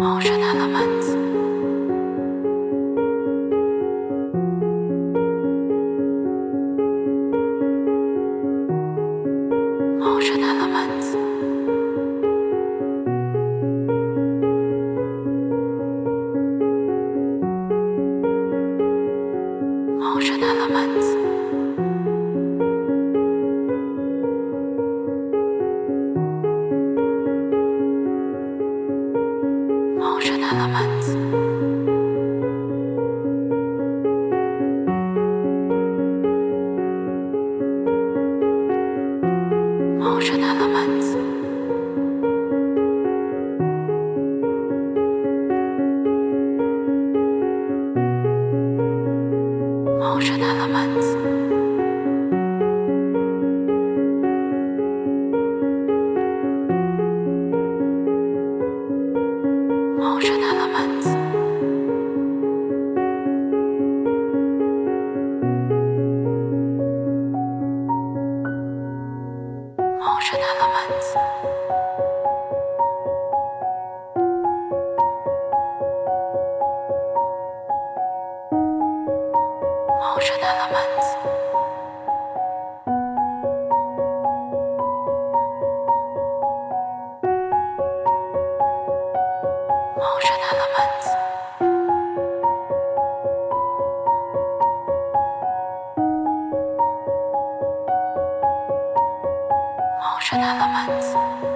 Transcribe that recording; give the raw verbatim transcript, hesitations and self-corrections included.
Motion elements. Motion elements. Motion elements. Motion elements. Motion elements. Motion elements. Motion elements. Motion elements. Motion elements. Motion elements. Motion elements.